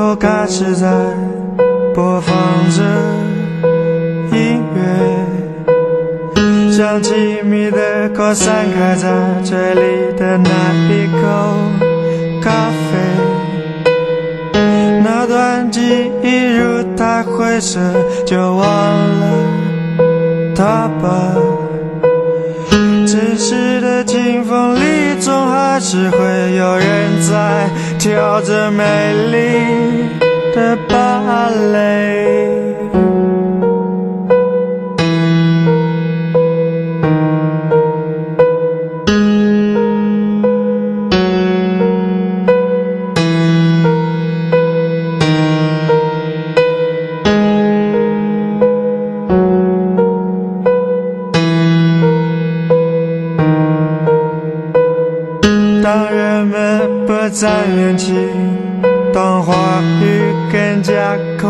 候开始在播放着音乐，像气密的扩散开在嘴里的那一口咖啡，那段记忆如太晦涩，就忘了它吧。真实的清风里，总还是会有人在跳着美丽的芭蕾。当人们不再怨气，当话语更加空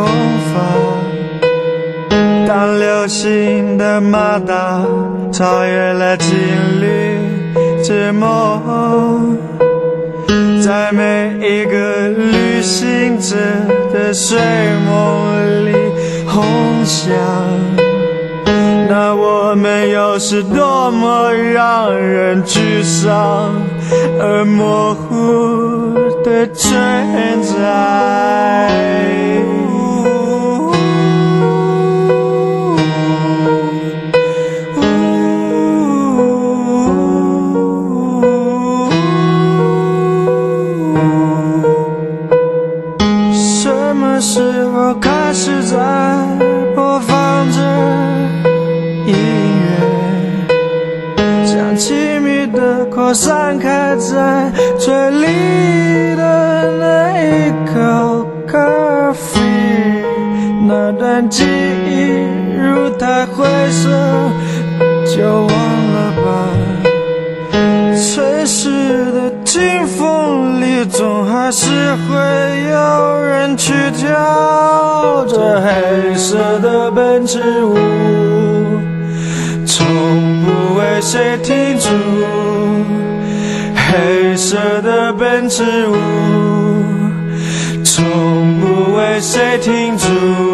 泛，当流行的马达超越了情侣之梦，在每一个旅行者的睡梦里轰响，那我们又是多么让人沮丧而模糊的存在。什么时候开始在播放着音乐，像气密的扩散开在嘴里的那一口咖啡，那段记忆如太晦涩，就忘了吧。吹逝的清风里，总还是会有人去跳着黑色的奔驰舞，从不为谁停住。黑色的奔驰舞，从不为谁停住。